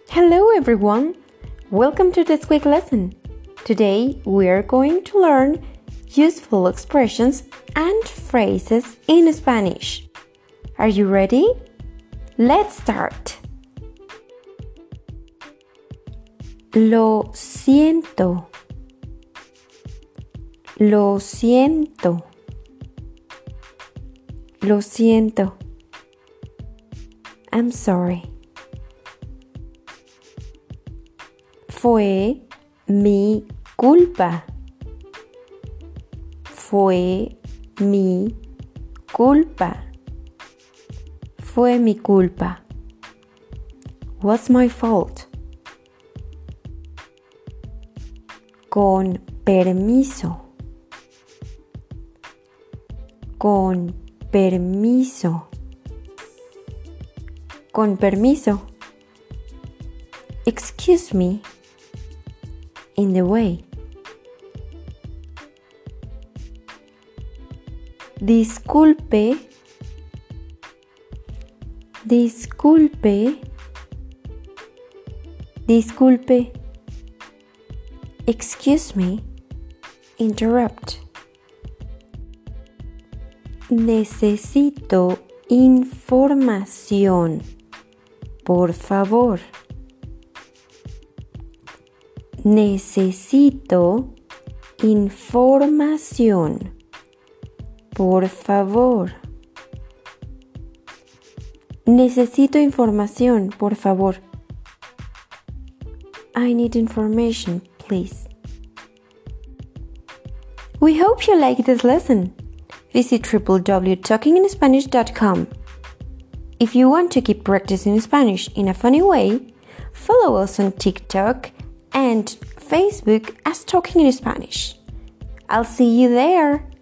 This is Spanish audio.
Hello everyone! Welcome to this quick lesson. Today we are going to learn useful expressions and phrases in Spanish. Are you ready? Let's start. Lo siento. Lo siento. Lo siento. I'm sorry. Fue mi culpa. Fue mi culpa. Fue mi culpa. Was my fault. Con permiso. Con permiso. Con permiso. Excuse me. In the way. Disculpe. Disculpe. Disculpe. Excuse me. Interrupt. Necesito información. Por favor. Necesito información. Por favor. Necesito información, por favor. I need information, please. We hope you like this lesson. Visit www.talkinginspanish.com. If you want to keep practicing Spanish in a funny way, follow us on TikTok and Facebook as Talking in Spanish. I'll see you there.